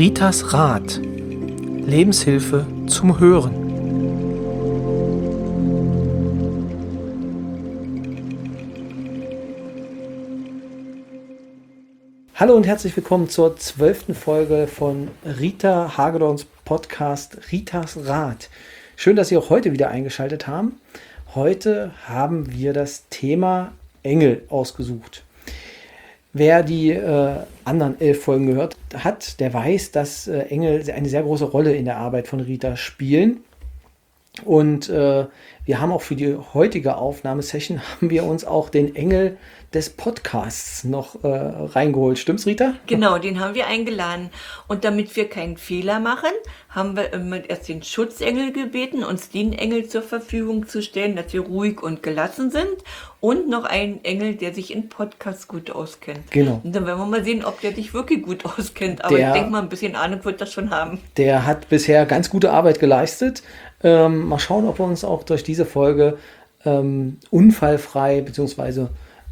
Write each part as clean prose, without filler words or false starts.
Ritas Rat. Lebenshilfe zum Hören. Hallo und herzlich willkommen zur 12. Folge von Rita Hagedorns Podcast Ritas Rat. Schön, dass Sie auch heute wieder eingeschaltet haben. Heute haben wir das Thema Engel ausgesucht. Wer die anderen 11 Folgen gehört hat, der weiß, dass Engel eine sehr große Rolle in der Arbeit von Rita spielen. Und wir haben auch für die heutige Aufnahmesession haben wir uns auch den Engel des Podcasts noch reingeholt. Stimmt's, Rita? Genau, den haben wir eingeladen. Und damit wir keinen Fehler machen, haben wir immer erst den Schutzengel gebeten, uns den Engel zur Verfügung zu stellen, dass wir ruhig und gelassen sind. Und noch einen Engel, der sich in Podcasts gut auskennt. Genau. Und dann werden wir mal sehen, ob der sich wirklich gut auskennt. Aber ich denke mal, ein bisschen Ahnung wird das schon haben. Der hat bisher ganz gute Arbeit geleistet. Mal schauen, ob er uns auch durch diese Folge unfallfrei bzw.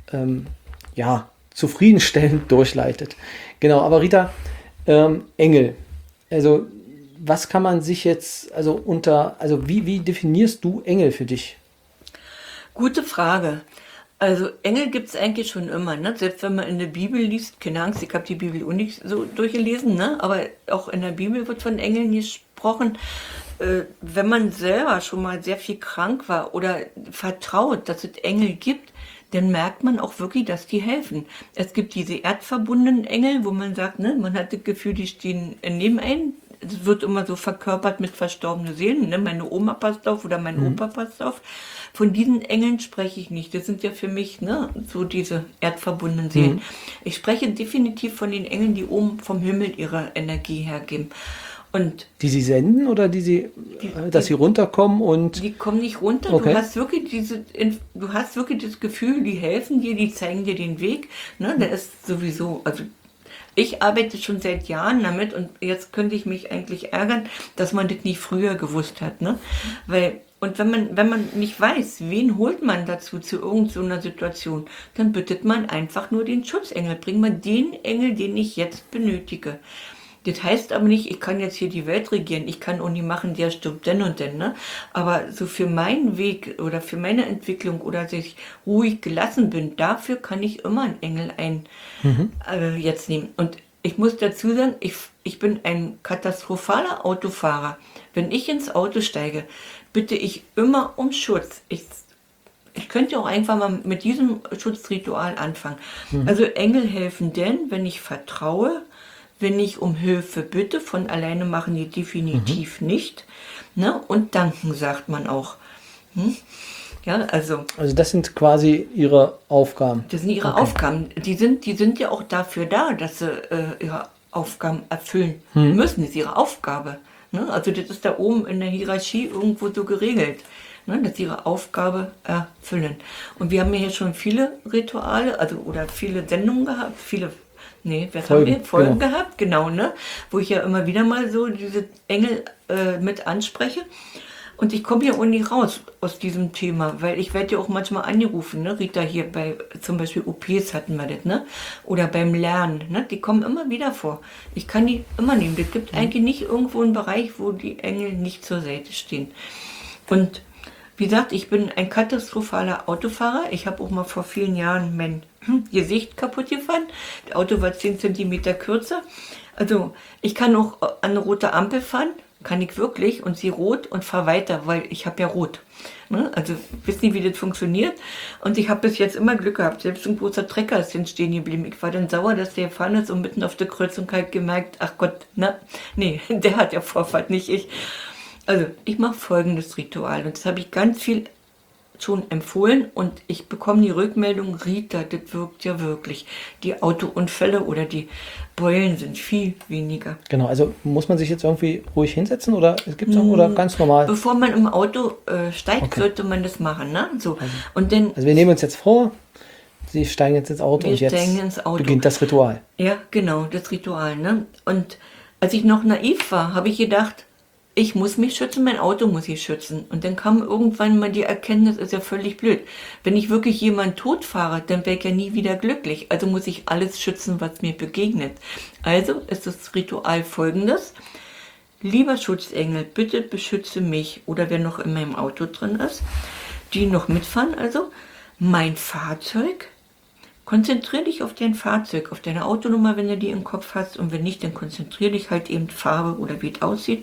zufriedenstellend durchleitet. Genau, aber Rita, Engel, also was kann man sich jetzt, wie definierst du Engel für dich? Gute Frage. Also Engel gibt es eigentlich schon immer, ne? Selbst wenn man in der Bibel liest, keine Angst, ich habe die Bibel auch nicht so durchgelesen, ne? Aber auch in der Bibel wird von Engeln gesprochen. Wenn man selber schon mal sehr viel krank war oder vertraut, dass es Engel gibt, dann merkt man auch wirklich, dass die helfen. Es gibt diese erdverbundenen Engel, wo man sagt, ne, man hat das Gefühl, die stehen neben einem. Es wird immer so verkörpert mit verstorbenen Seelen. Ne? Meine Oma passt auf oder mein Opa passt auf. Von diesen Engeln spreche ich nicht. Das sind ja für mich so diese erdverbundenen Seelen. Ich spreche definitiv von den Engeln, die oben vom Himmel ihre Energie hergeben. Und die sie senden oder sie runterkommen und... Die kommen nicht runter, okay. Du hast wirklich das Gefühl, die helfen dir, die zeigen dir den Weg. Ne? Da ist sowieso, also ich arbeite schon seit Jahren damit und jetzt könnte ich mich eigentlich ärgern, dass man das nicht früher gewusst hat. Ne? Und wenn man nicht weiß, wen holt man dazu zu irgendeiner Situation, dann bittet man einfach nur den Schutzengel. Bring mal den Engel, den ich jetzt benötige. Das heißt aber nicht, ich kann jetzt hier die Welt regieren, ich kann auch nicht machen, der stirbt denn und denn, ne? Aber so für meinen Weg oder für meine Entwicklung oder dass ich ruhig gelassen bin, dafür kann ich immer einen Engel jetzt nehmen. Und ich muss dazu sagen, ich bin ein katastrophaler Autofahrer. Wenn ich ins Auto steige, bitte ich immer um Schutz. Ich könnte auch einfach mal mit diesem Schutzritual anfangen. Also Engel helfen denn, wenn ich vertraue, wenn ich um Hilfe bitte, von alleine machen die definitiv nicht. Ne? Und danken sagt man auch. Ja, also das sind quasi ihre Aufgaben. Das sind ihre Aufgaben. Die sind ja auch dafür da, dass sie ihre Aufgaben erfüllen müssen. Das ist ihre Aufgabe. Ne? Also das ist da oben in der Hierarchie irgendwo so geregelt. Ne? Dass sie ihre Aufgabe erfüllen. Und wir haben ja hier schon viele Rituale, oder viele Sendungen gehabt, Folgen gehabt, genau, ne? Wo ich ja immer wieder mal so diese Engel mit anspreche. Und ich komme ja auch nicht raus aus diesem Thema, weil ich werde ja auch manchmal angerufen, ne? Rita, hier bei zum Beispiel OPs hatten wir das, ne? Oder beim Lernen, ne? Die kommen immer wieder vor. Ich kann die immer nehmen. Es gibt eigentlich nicht irgendwo einen Bereich, wo die Engel nicht zur Seite stehen. Und wie gesagt, ich bin ein katastrophaler Autofahrer. Ich habe auch mal vor vielen Jahren mein Gesicht kaputt gefahren. Das Auto war 10 cm kürzer. Also ich kann auch an eine rote Ampel fahren, kann ich wirklich, und sehe rot und fahre weiter, weil ich habe ja rot. Ne? Also wisst nicht, wie das funktioniert. Und ich habe bis jetzt immer Glück gehabt. Selbst ein großer Trecker ist dann stehen geblieben. Ich war dann sauer, dass der gefahren ist und mitten auf der Kreuzung halt gemerkt, ach Gott, der hat ja Vorfahrt, nicht ich. Also ich mache folgendes Ritual und das habe ich ganz viel schon empfohlen und ich bekomme die Rückmeldung, Rita, das wirkt ja wirklich. Die Autounfälle oder die Beulen sind viel weniger. Genau, also muss man sich jetzt irgendwie ruhig hinsetzen oder gibt's auch, oder ganz normal? Bevor man im Auto steigt, sollte man das machen. Ne? So. Und dann, also wir nehmen uns jetzt vor, Sie steigen jetzt ins Auto und jetzt beginnt das Ritual. Ja, genau, das Ritual. Ne? Und als ich noch naiv war, habe ich gedacht, ich muss mich schützen, mein Auto muss ich schützen. Und dann kam irgendwann mal die Erkenntnis, ist ja völlig blöd. Wenn ich wirklich jemanden tot fahre, dann wäre ich ja nie wieder glücklich. Also muss ich alles schützen, was mir begegnet. Also ist das Ritual folgendes. Lieber Schutzengel, bitte beschütze mich oder wer noch in meinem Auto drin ist, die noch mitfahren, also mein Fahrzeug. Konzentriere dich auf dein Fahrzeug, auf deine Autonummer, wenn du die im Kopf hast. Und wenn nicht, dann konzentriere dich halt eben Farbe oder wie es aussieht.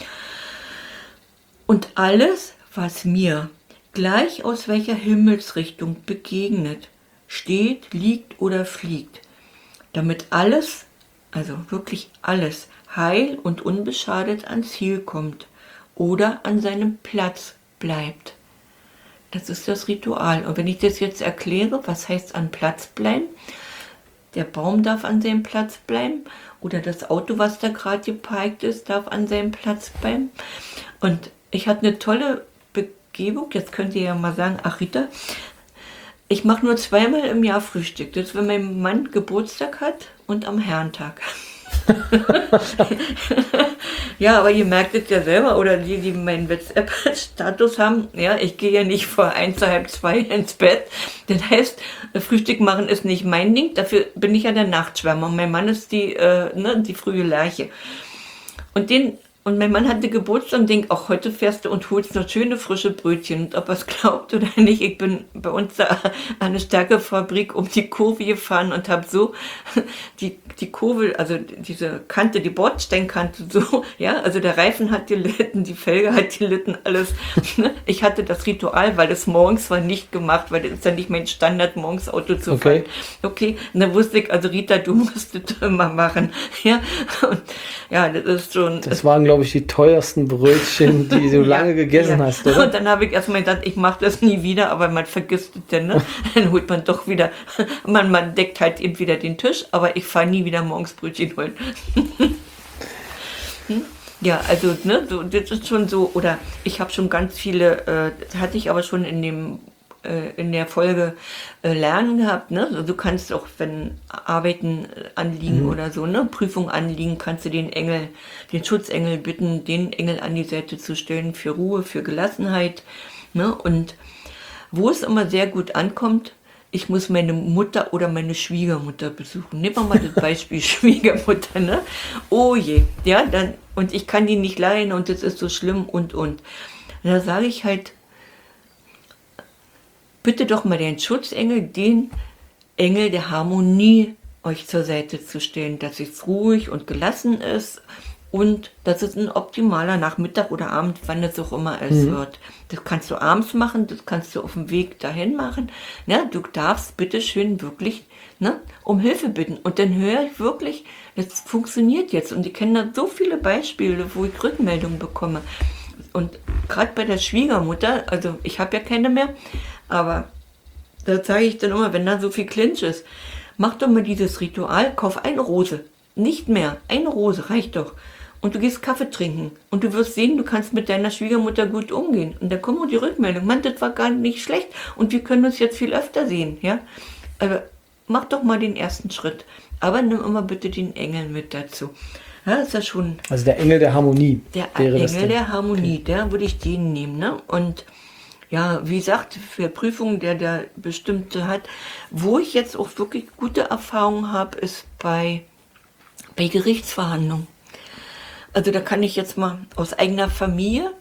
Und alles, was mir gleich aus welcher Himmelsrichtung begegnet, steht, liegt oder fliegt, damit alles, also wirklich alles, heil und unbeschadet ans Ziel kommt oder an seinem Platz bleibt. Das ist das Ritual. Und wenn ich das jetzt erkläre, was heißt an Platz bleiben? Der Baum darf an seinem Platz bleiben oder das Auto, was da gerade geparkt ist, darf an seinem Platz bleiben. Und ich hatte eine tolle Begebung. Jetzt könnt ihr ja mal sagen, ach Rita, ich mache nur 2-mal im Jahr Frühstück. Das ist, wenn mein Mann Geburtstag hat und am Herrentag. Ja, aber ihr merkt es ja selber, oder die meinen WhatsApp-Status haben, ja, ich gehe ja nicht vor 1, halb 2 ins Bett. Das heißt, Frühstück machen ist nicht mein Ding, dafür bin ich ja der Nachtschwärmer. Und mein Mann ist die frühe Lerche. Und mein Mann hatte Geburtstag und denkt, auch heute fährst du und holst noch schöne frische Brötchen. Und ob er es glaubt oder nicht, ich bin bei uns da an der Stärkefabrik um die Kurve gefahren und habe so die Kurve, also diese Kante, die Bordsteinkante so, ja, also der Reifen hat gelitten, die Felge hat gelitten, alles. Ich hatte das Ritual, weil das morgens war nicht gemacht, weil das ist ja nicht mein Standard, morgens Auto zu fahren. Okay, und dann wusste ich, also Rita, du musst das immer machen. Ja, und ja, das ist schon... Das waren, glaube ich, die teuersten Brötchen, die du lange gegessen hast, oder? Und dann habe ich erstmal gedacht, ich mache das nie wieder, aber man vergisst es denn, ne? Dann holt man doch wieder, man deckt halt eben wieder den Tisch, aber ich fahre nie wieder morgens Brötchen holen. Ja, also, ne, so, das ist schon so, oder ich habe schon ganz viele, das hatte ich aber schon in der Folge Lernen gehabt, ne? Also du kannst auch, wenn Arbeiten anliegen oder so, ne, Prüfungen anliegen, kannst du den Schutzengel bitten, den Engel an die Seite zu stellen für Ruhe, für Gelassenheit, ne? Und wo es immer sehr gut ankommt, ich muss meine Mutter oder meine Schwiegermutter besuchen. Nehmen wir mal das Beispiel Schwiegermutter, ne? Oh je, ja, dann, und ich kann die nicht leiden und das ist so schlimm und. Da sage ich halt, bitte doch mal den Schutzengel, den Engel der Harmonie euch zur Seite zu stellen, dass es ruhig und gelassen ist und dass es ein optimaler Nachmittag oder Abend, wann es auch immer es wird. Das kannst du abends machen, das kannst du auf dem Weg dahin machen. Ja, du darfst bitte schön wirklich, ne, um Hilfe bitten. Und dann höre ich wirklich, das funktioniert jetzt. Und ich kenne da so viele Beispiele, wo ich Rückmeldungen bekomme. Und gerade bei der Schwiegermutter, also ich habe ja keine mehr, aber da sage ich dann immer, wenn da so viel Clinch ist, mach doch mal dieses Ritual, kauf eine Rose. Nicht mehr, eine Rose reicht doch. Und du gehst Kaffee trinken und du wirst sehen, du kannst mit deiner Schwiegermutter gut umgehen. Und dann kommt die Rückmeldung, Mann, das war gar nicht schlecht und wir können uns jetzt viel öfter sehen. Ja? Aber mach doch mal den ersten Schritt. Aber nimm immer bitte den Engel mit dazu. Ja, ist ja schon... Also der Engel der Harmonie. Der Engel der Harmonie, okay. Der würde ich den nehmen. Ne? Und ja, wie gesagt, für Prüfungen, der bestimmte hat, wo ich jetzt auch wirklich gute Erfahrungen habe, ist bei Gerichtsverhandlungen. Also da kann ich jetzt mal aus eigener Familie,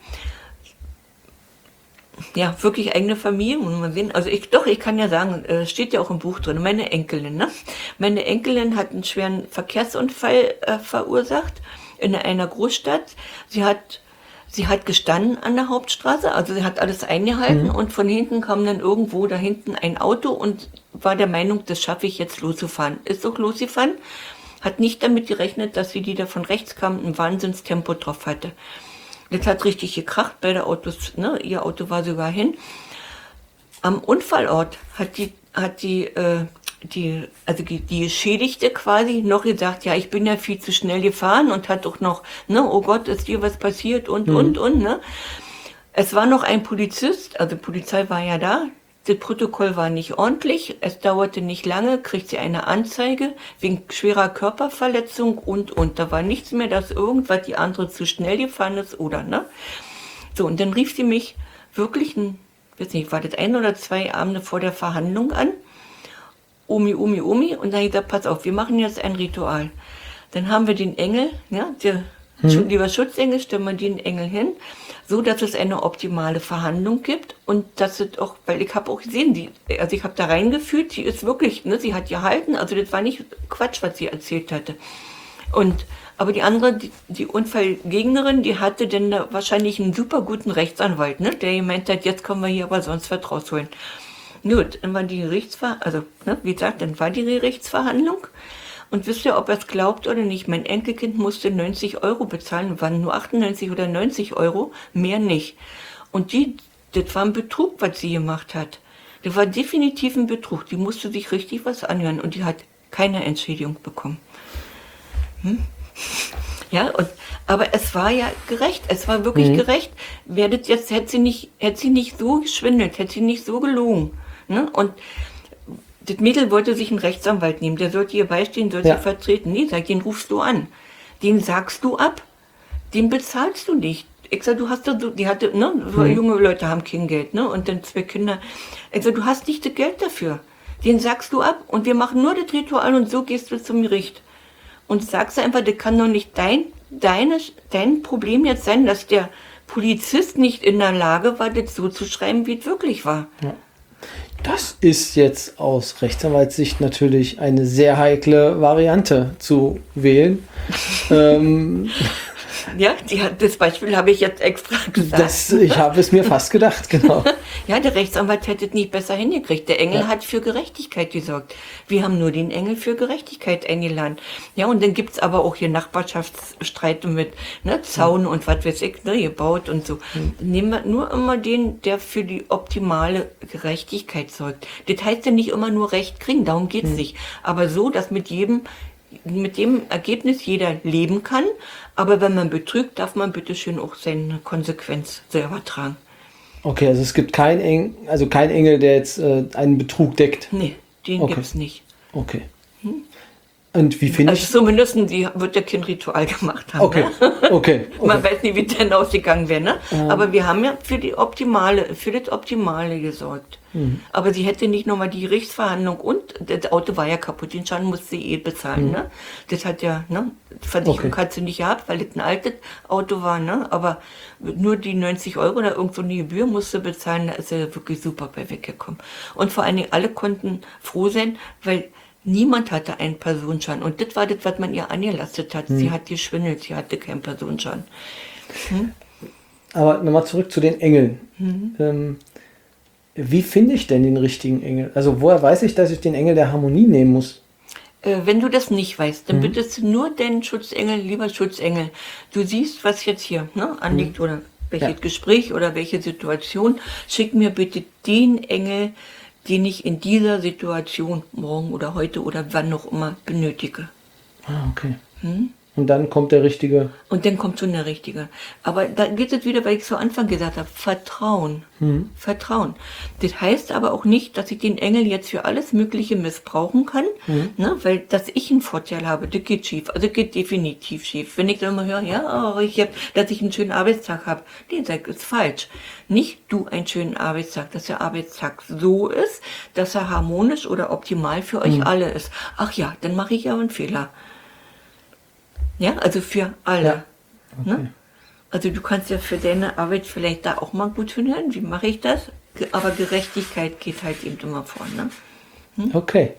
ja, wirklich eigene Familie, muss man sehen. Also ich kann ja sagen, steht ja auch im Buch drin, meine Enkelin, ne? Meine Enkelin hat einen schweren Verkehrsunfall verursacht in einer Großstadt. Sie hat gestanden an der Hauptstraße, also sie hat alles eingehalten und von hinten kam dann irgendwo da hinten ein Auto und war der Meinung, das schaffe ich jetzt loszufahren. Ist auch losgefahren, hat nicht damit gerechnet, dass sie, die da von rechts kam, ein Wahnsinnstempo drauf hatte. Das hat richtig gekracht, beide Autos, ne, ihr Auto war sogar hin. Am Unfallort hat die Geschädigte quasi noch gesagt, ja, ich bin ja viel zu schnell gefahren und hat doch noch, ne, oh Gott, ist dir was passiert und, ne. Es war noch ein Polizist, also Polizei war ja da, das Protokoll war nicht ordentlich, es dauerte nicht lange, kriegt sie eine Anzeige wegen schwerer Körperverletzung und. Da war nichts mehr, dass irgendwas die andere zu schnell gefahren ist oder, ne? So, und dann rief sie mich wirklich, weiß nicht, war das 1 oder 2 Abende vor der Verhandlung an. Omi, und dann habe ich gesagt, pass auf, wir machen jetzt ein Ritual. Dann haben wir den Engel, ja, lieber Schutzengel, stellen wir den Engel hin, so dass es eine optimale Verhandlung gibt und dass es auch, weil ich habe auch gesehen, ich habe da reingefühlt, sie ist wirklich, ne, sie hat gehalten, also das war nicht Quatsch, was sie erzählt hatte. Aber die andere, die Unfallgegnerin, die hatte dann wahrscheinlich einen super guten Rechtsanwalt, ne, der gemeint hat, jetzt können wir hier aber sonst was rausholen. Gut, dann war die dann war die Gerichtsverhandlung. Und wisst ihr, ob er es glaubt oder nicht, mein Enkelkind musste 90 Euro bezahlen, waren nur 98 oder 90 Euro, mehr nicht. Und das war ein Betrug, was sie gemacht hat. Das war definitiv ein Betrug. Die musste sich richtig was anhören und die hat keine Entschädigung bekommen. Ja, aber es war ja gerecht, es war wirklich gerecht. Hätte sie nicht so geschwindelt, hätte sie nicht so gelogen. Ne? Und das Mädel wollte sich einen Rechtsanwalt nehmen, der sollte ihr beistehen, sollte sie vertreten. Nee, den rufst du an. Den sagst du ab. Den bezahlst du nicht. Ich sag, so junge Leute haben kein Geld, ne? Und dann 2 Kinder. Ich sag, du hast nicht das Geld dafür. Den sagst du ab und wir machen nur das Ritual und so gehst du zum Gericht. Und sagst einfach, das kann doch nicht dein Problem jetzt sein, dass der Polizist nicht in der Lage war, das so zu schreiben, wie es wirklich war. Ja. Das ist jetzt aus Rechtsanwaltssicht natürlich eine sehr heikle Variante zu wählen. Ja, das Beispiel habe ich jetzt extra gesagt. Ich habe es mir fast gedacht, genau. Ja, der Rechtsanwalt hätte es nicht besser hingekriegt. Der Engel hat für Gerechtigkeit gesorgt. Wir haben nur den Engel für Gerechtigkeit eingeladen. Ja, und dann gibt es aber auch hier Nachbarschaftsstreite mit Zaun und was weiß ich, gebaut und so. Nehmen wir nur immer den, der für die optimale Gerechtigkeit sorgt. Das heißt ja nicht immer nur Recht kriegen, darum geht es nicht. Aber so, dass mit dem Ergebnis jeder leben kann, aber wenn man betrügt, darf man bitteschön auch seine Konsequenz selber tragen. Okay, also es gibt keinen Engel, der jetzt einen Betrug deckt. Nee, den gibt es nicht. Okay. Und wie finde ich... Also zumindest wird der Kind Ritual gemacht haben. Okay, ne? okay. Man weiß nicht, wie es denn ausgegangen wäre. Ne? Aber wir haben ja für das Optimale gesorgt. Aber sie hätte nicht nochmal die Gerichtsverhandlung und das Auto war ja kaputt, den Schaden musste sie bezahlen. Ne? Das hat ja, Versicherung hat sie nicht gehabt, weil das ein altes Auto war. Ne? Aber nur die 90 Euro oder irgend so eine Gebühr musste bezahlen, da ist sie wirklich super bei weggekommen. Und vor allen Dingen alle konnten froh sein, weil niemand hatte einen Personenschaden. Und das war das, was man ihr angelastet hat. Sie hat geschwindelt, sie hatte keinen Personenschaden. Aber nochmal zurück zu den Engeln. Wie finde ich denn den richtigen Engel? Also woher weiß ich, dass ich den Engel der Harmonie nehmen muss? Wenn du das nicht weißt, dann bittest du nur deinen Schutzengel, lieber Schutzengel. Du siehst, was jetzt hier anliegt oder welches Gespräch oder welche Situation. Schick mir bitte den Engel, den ich in dieser Situation morgen oder heute oder wann noch immer benötige. Ah, okay. Und dann kommt der Richtige. Und dann kommt schon der Richtige. Aber da geht es wieder, weil ich zu Anfang gesagt habe, Vertrauen. Vertrauen. Das heißt aber auch nicht, dass ich den Engel jetzt für alles Mögliche missbrauchen kann, weil dass ich einen Vorteil habe, das geht schief. Also das geht definitiv schief. Wenn ich dann mal höre, dass ich einen schönen Arbeitstag habe, nee, das ist falsch. Nicht du einen schönen Arbeitstag, dass der Arbeitstag so ist, dass er harmonisch oder optimal für euch alle ist. Ach ja, dann mache ich aber einen Fehler. Ja, also für alle. Ja. Okay. Ne? Also du kannst ja für deine Arbeit vielleicht da auch mal gut hören, wie mache ich das? Aber Gerechtigkeit geht halt eben immer vor. Ne? Okay.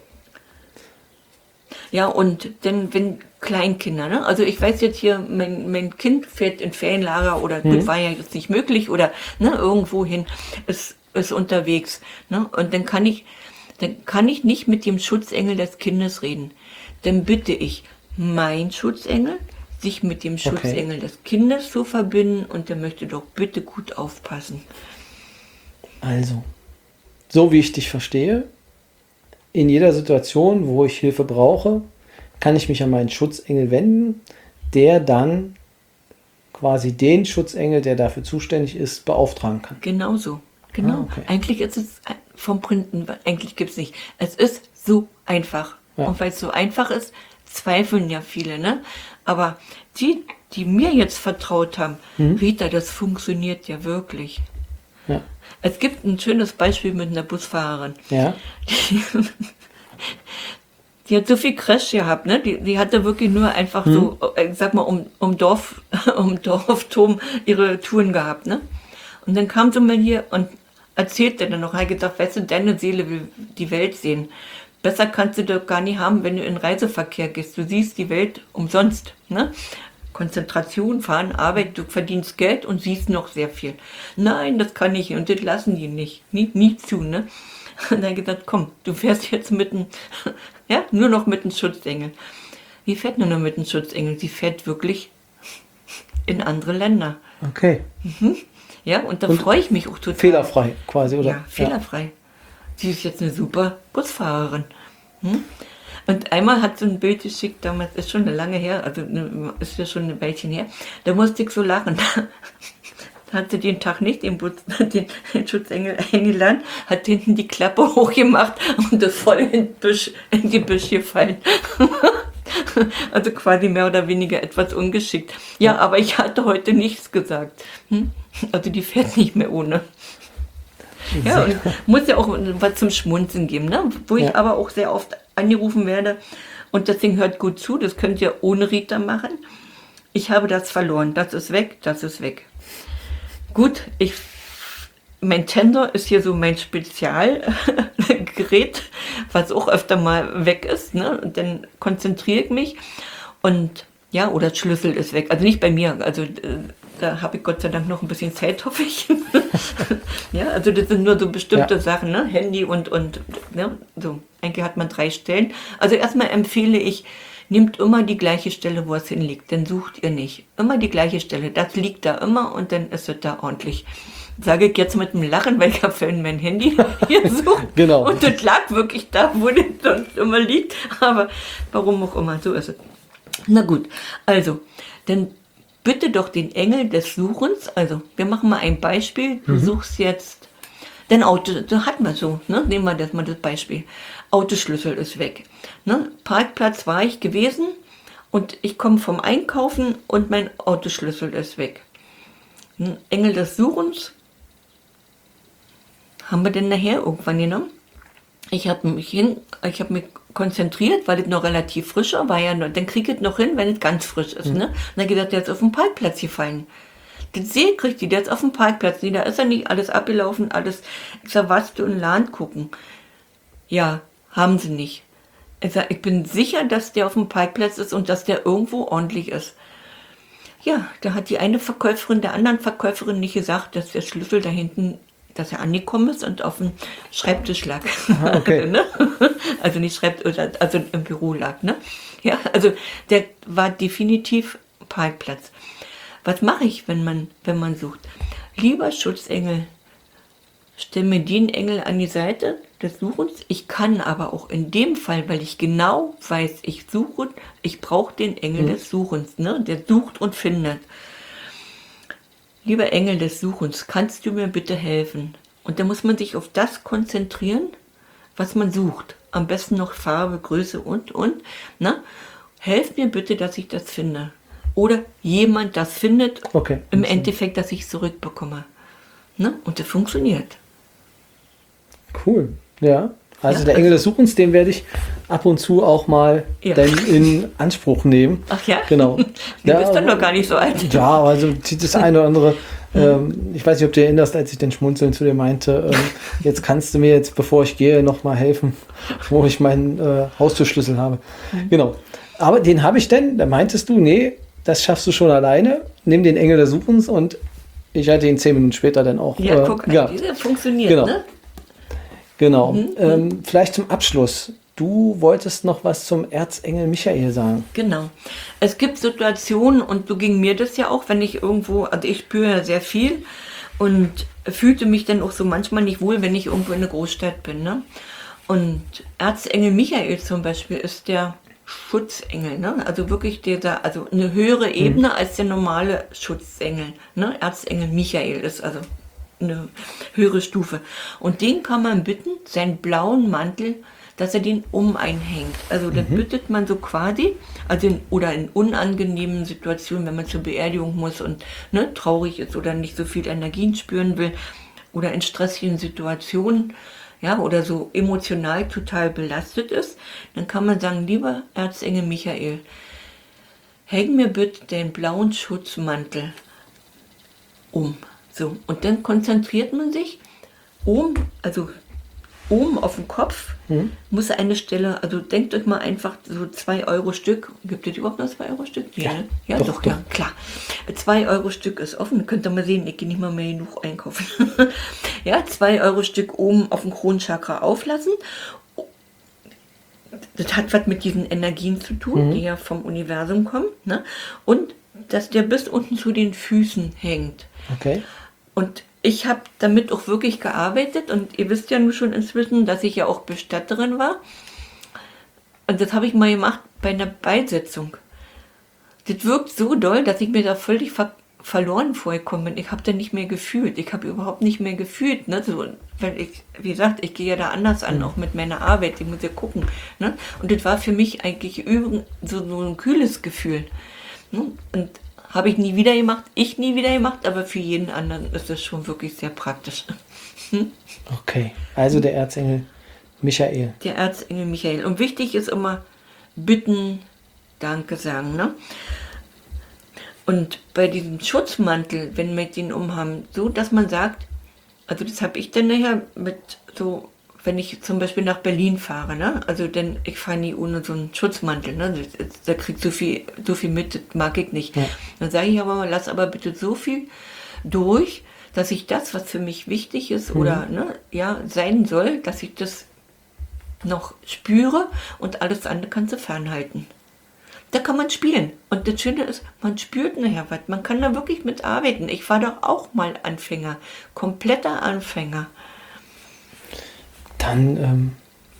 Ja, und dann, wenn Kleinkinder, ne? Also ich weiß jetzt hier, mein Kind fährt in Ferienlager oder gut, war ja jetzt nicht möglich oder irgendwo hin, ist unterwegs. Ne? Und dann kann ich nicht mit dem Schutzengel des Kindes reden. Dann bitte ich mein Schutzengel, sich mit dem Schutzengel des Kindes zu verbinden und der möchte doch bitte gut aufpassen. Also, so wie ich dich verstehe, in jeder Situation, wo ich Hilfe brauche, kann ich mich an meinen Schutzengel wenden, der dann quasi den Schutzengel, der dafür zuständig ist, beauftragen kann. Genau so. Genau. Ah, okay. Eigentlich ist es vom Printen, eigentlich gibt es nicht. Es ist so einfach. Ja. Und weil es so einfach ist, zweifeln ja viele, ne? Aber die mir jetzt vertraut haben, Rita, das funktioniert ja wirklich. Ja. Es gibt ein schönes Beispiel mit einer Busfahrerin. Ja. Die hat so viel Crash gehabt, ne? Die hatte wirklich nur einfach so, ich sag mal, um Dorfturm ihre Touren gehabt, ne? Und dann kam sie mal hier und erzählte dann noch, hat gesagt, weißt du, deine Seele will die Welt sehen. Besser kannst du doch gar nicht haben, wenn du in Reiseverkehr gehst. Du siehst die Welt umsonst, ne? Konzentration, Fahren, Arbeit, du verdienst Geld und siehst noch sehr viel. Nein, das kann ich und das lassen die nicht. Nie zu, ne? Und dann gesagt, komm, du fährst jetzt nur noch mit einem Schutzengel. Wie fährt nur noch mit einem Schutzengel? Sie fährt wirklich in andere Länder. Okay. Ja, und da freue ich mich auch total. Fehlerfrei quasi, oder? Ja, fehlerfrei. Sie ist jetzt eine super Busfahrerin. Und einmal hat sie ein Bild geschickt, damals ist schon lange her, also ist ja schon ein Weilchen her, da musste ich so lachen. Da hat sie den Tag nicht den Schutzengel eingeladen, hat hinten die Klappe hochgemacht und ist voll in die Büsch gefallen. Also quasi mehr oder weniger etwas ungeschickt. Ja, aber ich hatte heute nichts gesagt. Also die fährt nicht mehr ohne. Ja, und muss ja auch was zum Schmunzeln geben, ne? Wo ich aber auch sehr oft angerufen werde. Und deswegen hört gut zu, das könnt ihr ohne Rita machen. Ich habe das verloren, das ist weg, das ist weg. Gut, mein Tender ist hier so mein Spezialgerät, was auch öfter mal weg ist, ne? Und dann konzentriere ich mich und ja, oder Schlüssel ist weg. Also nicht bei mir, also da habe ich Gott sei Dank noch ein bisschen Zeit, hoffe ich. Ja, also das sind nur so bestimmte Sachen, ne? Handy und ne? So, eigentlich hat man 3 Stellen. Also erstmal empfehle ich, nehmt immer die gleiche Stelle, wo es hinliegt, dann sucht ihr nicht. Immer die gleiche Stelle, das liegt da immer und dann ist es da ordentlich. Sage ich jetzt mit einem Lachen, weil ich habe vorhin mein Handy hier gesucht. Genau. Und das lag wirklich da, wo das sonst immer liegt. Aber warum auch immer, so ist es. Na gut, also, dann bitte doch den Engel des Suchens, also wir machen mal ein Beispiel, du suchst jetzt dein Auto, da hatten wir so, ne? Nehmen wir das mal das Beispiel, Autoschlüssel ist weg, ne? Parkplatz war ich gewesen und ich komme vom Einkaufen und mein Autoschlüssel ist weg. Engel des Suchens haben wir denn nachher irgendwann genommen? Ich habe mich konzentriert, weil es noch relativ frischer war. Ja, dann kriege ich es noch hin, wenn es ganz frisch ist. Ne? Und dann gesagt, der ist auf dem Parkplatz gefallen. Das sehe kriegt die, der ist auf dem Parkplatz. Nee, da ist ja nicht alles abgelaufen, alles. Ich sag, was du in Land gucken? Ja, haben sie nicht. Ich sag, ich bin sicher, dass der auf dem Parkplatz ist und dass der irgendwo ordentlich ist. Ja, da hat die eine Verkäuferin der anderen Verkäuferin nicht gesagt, dass der Schlüssel da hinten, dass er angekommen ist und auf dem Schreibtisch lag. Aha, okay. Ne? Also nicht Schreibtisch, also im Büro lag. Ne? Ja, also der war definitiv Parkplatz. Was mache ich, wenn man sucht? Lieber Schutzengel, stell mir den Engel an die Seite des Suchens. Ich kann aber auch in dem Fall, weil ich genau weiß, ich brauche den Engel des Suchens, ne? Der sucht und findet. Lieber Engel des Suchens, kannst du mir bitte helfen? Und da muss man sich auf das konzentrieren, was man sucht. Am besten noch Farbe, Größe und. Ne? Helft mir bitte, dass ich das finde. Oder jemand das findet, im Endeffekt, dass ich es zurückbekomme. Ne? Und das funktioniert. Cool, ja. Also der Engel des Suchens, den werde ich ab und zu auch mal dann in Anspruch nehmen. Ach ja? Genau. Du bist dann noch gar nicht so alt. Ja, also das eine oder andere, ich weiß nicht, ob du dir erinnerst, als ich den Schmunzeln zu dir meinte, jetzt kannst du mir jetzt, bevor ich gehe, noch mal helfen, wo ich meinen Haustürschlüssel habe. Genau. Aber den habe ich denn, da meintest du, nee, das schaffst du schon alleine, nimm den Engel des Suchens und ich hatte ihn 10 Minuten später dann auch. Ja, guck, dieser funktioniert, genau. Ne? Genau. Vielleicht zum Abschluss. Du wolltest noch was zum Erzengel Michael sagen. Genau. Es gibt Situationen, und so ging mir das ja auch, wenn ich irgendwo, also ich spüre ja sehr viel und fühlte mich dann auch so manchmal nicht wohl, wenn ich irgendwo in einer Großstadt bin. Ne? Und Erzengel Michael zum Beispiel ist der Schutzengel, ne? Also wirklich also eine höhere Ebene als der normale Schutzengel. Ne? Erzengel Michael ist also eine höhere Stufe. Und den kann man bitten, seinen blauen Mantel, dass er den einhängt. Also das bittet man so quasi, also oder in unangenehmen Situationen, wenn man zur Beerdigung muss und traurig ist oder nicht so viel Energien spüren will oder in stressigen Situationen, ja, oder so emotional total belastet ist, dann kann man sagen, lieber Erzengel Michael, häng mir bitte den blauen Schutzmantel um. So, und dann konzentriert man sich oben auf dem Kopf, muss eine Stelle, also denkt euch mal einfach so 2 Euro Stück, gibt es überhaupt noch 2 Euro Stück? Ja, Ne? Ja, doch, ja, klar. 2 Euro Stück ist offen, könnt ihr mal sehen, ich gehe nicht mal mehr genug einkaufen. Ja, 2 Euro Stück oben auf dem Kronchakra auflassen. Das hat was mit diesen Energien zu tun, die ja vom Universum kommen, ne? Und dass der bis unten zu den Füßen hängt. Okay. Und ich habe damit auch wirklich gearbeitet und ihr wisst ja nun schon inzwischen, dass ich ja auch Bestatterin war. Und das habe ich mal gemacht bei einer Beisetzung. Das wirkt so doll, dass ich mir da völlig verloren vorgekommen bin. Ich habe da nicht mehr gefühlt. Ich habe überhaupt nicht mehr gefühlt. Ne? So, weil ich, wie gesagt, ich gehe ja da anders an, auch mit meiner Arbeit. Ich muss ja gucken. Ne? Und das war für mich eigentlich so ein kühles Gefühl. Ne? Und habe ich nie wieder gemacht, aber für jeden anderen ist das schon wirklich sehr praktisch. Okay, also der Erzengel Michael. Der Erzengel Michael. Und wichtig ist immer bitten, Danke sagen. Ne? Und bei diesem Schutzmantel, wenn wir den umhaben, so dass man sagt, also das habe ich dann nachher mit so, wenn ich zum Beispiel nach Berlin fahre, ne? Also denn ich fahre nie ohne so einen Schutzmantel, ne? Da kriegt so viel mit, das mag ich nicht. Ja. Dann sage ich aber mal, lass aber bitte so viel durch, dass ich das, was für mich wichtig ist oder sein soll, dass ich das noch spüre und alles andere kannst du fernhalten. Da kann man spielen. Und das Schöne ist, man spürt nachher was. Man kann da wirklich mitarbeiten. Ich war doch auch mal Anfänger, kompletter Anfänger. Dann,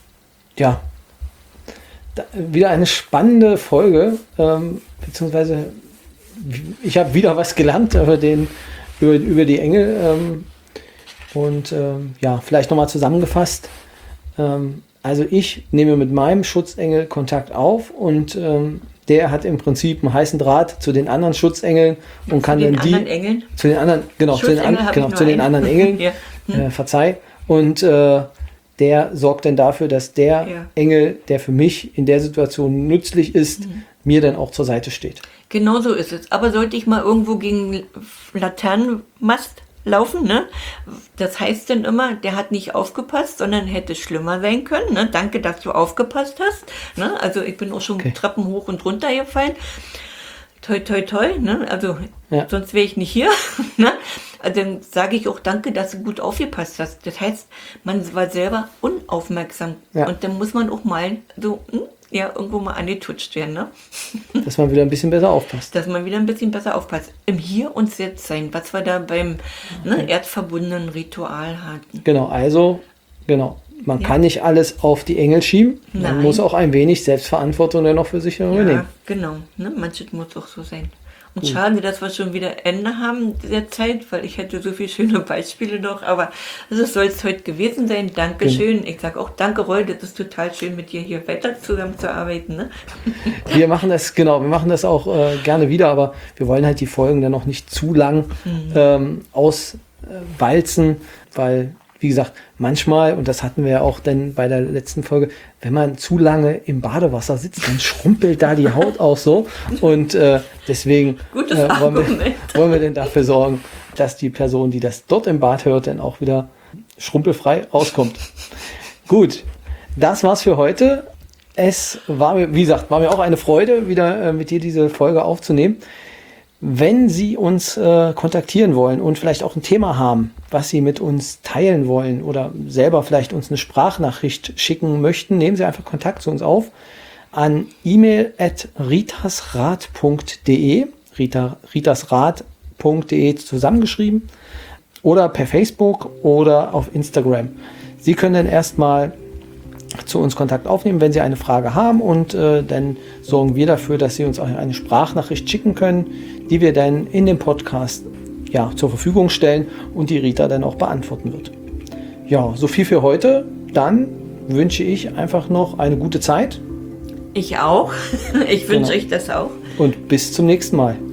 wieder eine spannende Folge, beziehungsweise ich habe wieder was gelernt über die Engel vielleicht nochmal zusammengefasst. Also ich nehme mit meinem Schutzengel Kontakt auf und der hat im Prinzip einen heißen Draht zu den anderen Schutzengeln und kann dann zu den anderen Engeln, verzeih, und der sorgt dann dafür, dass der Engel, der für mich in der Situation nützlich ist, mir dann auch zur Seite steht. Genau so ist es. Aber sollte ich mal irgendwo gegen Laternenmast laufen, ne? Das heißt dann immer, der hat nicht aufgepasst, sondern hätte schlimmer sein können. Ne? Danke, dass du aufgepasst hast. Ne? Also ich bin auch schon Treppen hoch und runter gefallen. Toi, toi, toi. Ne? Also sonst wäre ich nicht hier. Ne? Also dann sage ich auch danke, dass du gut aufgepasst hast. Das heißt, man war selber unaufmerksam. Ja. Und dann muss man auch mal so irgendwo mal angetutscht werden. Ne? Dass man wieder ein bisschen besser aufpasst. Im Hier und Jetzt sein, was wir da beim erdverbundenen Ritual hatten. Man kann nicht alles auf die Engel schieben. Man muss auch ein wenig Selbstverantwortung dann noch für sich übernehmen. Ja, genau. Ne? Manches muss auch so sein. Und schade, dass wir schon wieder Ende haben der Zeit, weil ich hätte so viele schöne Beispiele noch, aber das soll es heute gewesen sein. Dankeschön. Genau. Ich sage auch danke, Roy, das ist total schön, mit dir hier weiter zusammenzuarbeiten. Ne? Wir machen das auch gerne wieder, aber wir wollen halt die Folgen dann noch nicht zu lang auswalzen, weil, wie gesagt, manchmal, und das hatten wir ja auch dann bei der letzten Folge, wenn man zu lange im Badewasser sitzt, dann schrumpelt da die Haut auch so. Und deswegen wollen wir denn dafür sorgen, dass die Person, die das dort im Bad hört, dann auch wieder schrumpelfrei rauskommt. Gut, das war's für heute. Es war mir, wie gesagt, war mir auch eine Freude, wieder mit dir diese Folge aufzunehmen. Wenn Sie uns kontaktieren wollen und vielleicht auch ein Thema haben, was Sie mit uns teilen wollen oder selber vielleicht uns eine Sprachnachricht schicken möchten, nehmen Sie einfach Kontakt zu uns auf an e-mail@ritasrat.de, ritasrat.de zusammengeschrieben, oder per Facebook oder auf Instagram. Sie können dann erstmal zu uns Kontakt aufnehmen, wenn Sie eine Frage haben, und dann sorgen wir dafür, dass Sie uns auch eine Sprachnachricht schicken können, die wir dann in dem Podcast zur Verfügung stellen und die Rita dann auch beantworten wird. Ja, so viel für heute. Dann wünsche ich einfach noch eine gute Zeit. Ich auch. Ich wünsche euch das auch. Und bis zum nächsten Mal.